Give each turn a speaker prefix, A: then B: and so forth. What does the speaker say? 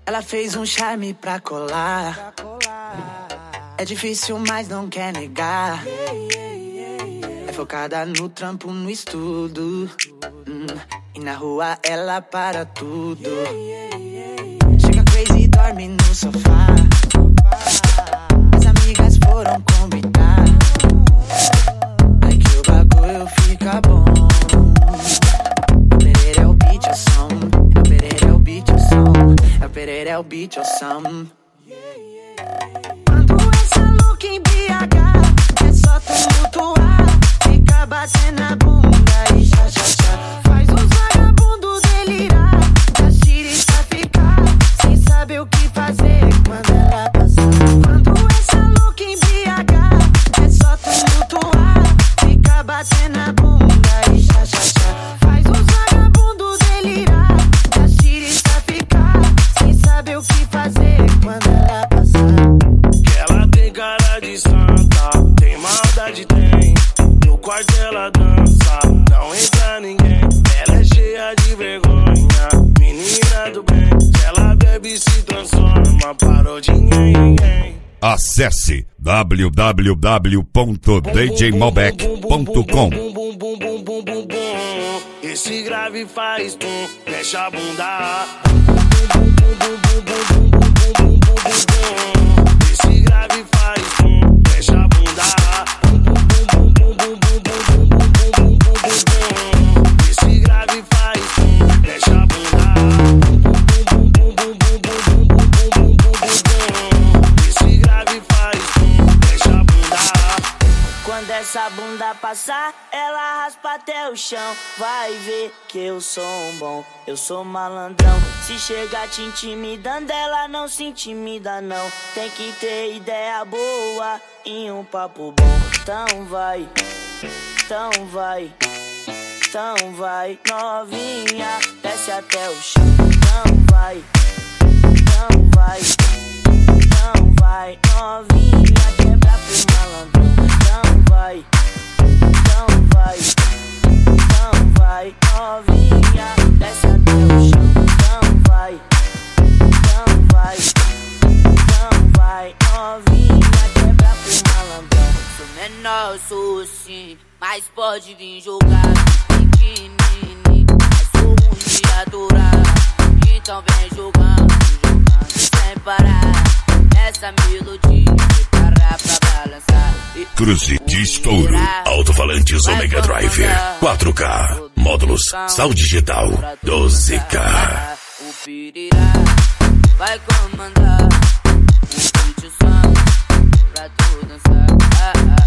A: Ela fez um charme pra colar. É difícil, mas não quer negar. É focada no trampo, no estudo. E na rua ela para tudo. Chega crazy e dorme no sofá. As amigas foram convidar. Aí que o bagulho fica bom. É o beat, o som. É o beat, o som. É o beat, o som. Quando essa louca em BH é só tumultuar. Fica batendo a bunda e já. Faz os vagabundos delirar. As tiriças ficar sem saber o que fazer quando ela passar. Quando essa louca em BH é só tumultuar. Fica batendo a bunda e já. Faz os vagabundos delirar. As tiriças ficar sem saber o que fazer quando ela passar.
B: Que ela tem cara de santa, tem maldade, tem. No quarto ela dança, não entra ninguém. Ela é cheia de vergonha, menina do bem. Se ela bebe se transforma, parou de ninguém.
C: Acesse www.djmalbec.com.
B: Esse grave faz tum, mexe a bunda. Esse grave faz tum, mexe a bunda. Esse grave faz tum, mexe a bunda. Esse grave faz tum, mexe a bunda.
D: Quando essa bunda passar, ela raspa até o chão. Vai ver que eu sou um bom, eu sou malandrão. Se chegar te intimidando, ela não se intimida não. Tem que ter ideia boa e um papo bom. Então vai, então vai, então vai, novinha, desce até o chão. Então vai, então vai, então vai, novinha, quebra pro malandrão. Então vai, então vai, então vai, novinha, desce até o chão. Então vai, então vai, então vai, novinha, quebra pro malandrão. Sou menor, sou sim, mas pode vir jogar. Pequenine, mas sou ruim de adorar. Então vem jogando, jogando sem parar. Essa melodia prepara pra balançar.
C: Cruze de estouro. Alto-falantes Omega Driver 4K. Módulos Sal Digital 12K.
D: O Pirirá vai comandar o beat, o som pra tu dançar.